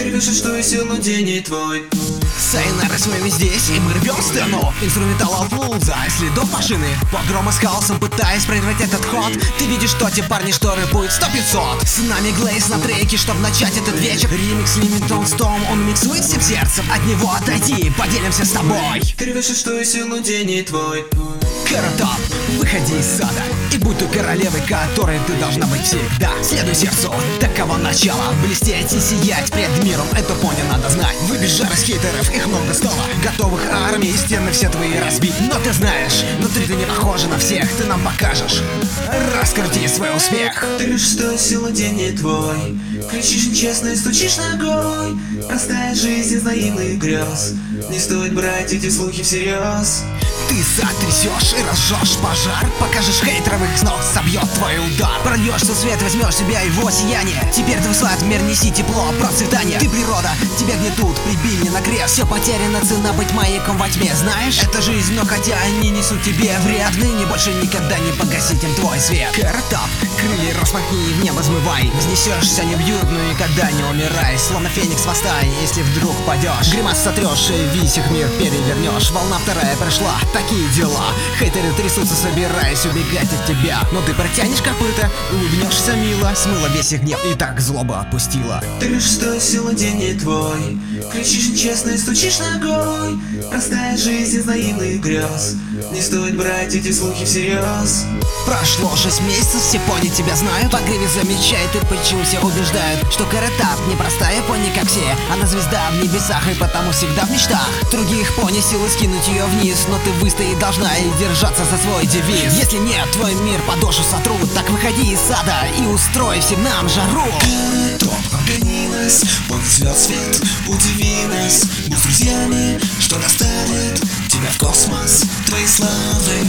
рвешь шестую силу, день не твой. Сайнара, с вами здесь, и мы рвем сцену. Инструментал Алфлуза, следов машины. Погромы с хаосом, пытаясь прервать этот ход. Ты видишь, что те парни, что рэпуют 100-500. С нами Глейс на треке, чтобы начать этот вечер. Ремикс Лимитон Стом, он миксует всем сердцем. От него отойди, поделимся с тобой. Ты рвешь шестую силу, день не твой. Каратап, выходи из сада и будь той королевой, которой ты должна быть всегда. Следуй сердцу, таково начало. Блестеть и сиять пред миром, это поня надо знать. Выбежь жар из хейтеров, их много стало. Готовых армий, стены все твои разбить. Но ты знаешь, внутри ты не похожа на всех. Ты нам покажешь, раскрути свой успех. Ты рвешь шестую силу, день не твой. Кричишь нечестно и стучишь ногой. Простая жизнь из наивных грез. Не стоит брать эти слухи всерьез. Ты сотрясешь и разжжешь пожар. Покажешь хейтеров, их с ног собьет твой удар. Прольешься свет, возьмешь себя его сияние. Теперь твой сват в мир, неси тепло, процветание. Ты природа, тебя гнетут, прибили на крест. Все потеряно, цена быть маяком во тьме. Знаешь, это жизнь, но хотя они несут тебе вред, ныне больше никогда не погасить им твой свет. Каратап, крылья распахни и в небо взмывай. Вознесешься, не бьют, но никогда не умирай. Словно феникс востай, если вдруг падешь. Гримас сотрешь и весь их мир перевернешь. Волна вторая пришла, такие дела. Хейтеры трясутся, собираясь убегать от тебя. Но ты протянешь копыта, улыбнешься мило. Смыла весь их гнев и так злоба отпустила. Ты рвешь шестую силу, день не твой. Кричишь нечестно и стучишь ногой. Простая жизнь из наивных грез. Не стоит брать эти слухи всерьез. Прошло 6 месяцев, все пони тебя знают. По гриве замечают и почему все убеждают, что Каратап не простая пони, как все. Она звезда в небесах и потому всегда в мечтах. Других пони силы скинуть ее вниз, но ты выстоять должна и держаться за свой девиз. Если нет, твой мир подошву сотрут, так выходи из сада и устрой всем нам жару. Топ обгонилась, полный свет, удиви нас. Будь с друзьями, что доставит тебя в космос, твоей славы.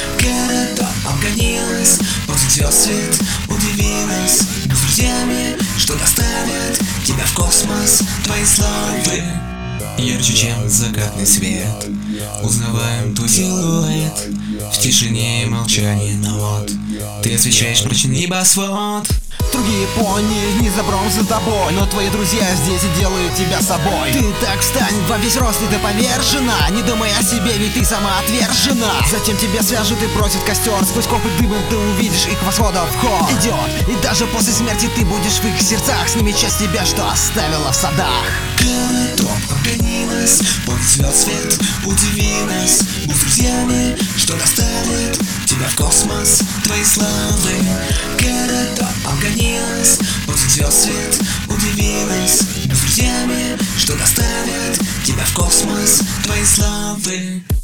Топ обгонилась, полный свет, удиви нас. Будь с друзьями, что доставит тебя в космос, твоей славы. Ярче, чем закатный свет, узнаваем твой силуэт в тишине и молчании, но вот ты освещаешь прочный небосвод. Другие пони не забром за тобой, но твои друзья здесь и делают тебя собой. Ты так встань во весь рост, и ты повержена. Не думай о себе, ведь ты сама отвержена. Затем тебя свяжут и бросят костер. Сквозь копы дыма ты увидишь их восхода в ход идет. И даже после смерти ты будешь в их сердцах. Сними часть тебя, что оставила в садах. Топ обгонилась, полный свет, удиви нас. Будь с друзьями, что доставит тебя в космос, твоей славы. Топ обгонилась, полный свет, удиви нас. Будь с друзьями, что доставит тебя в космос, твоей славы.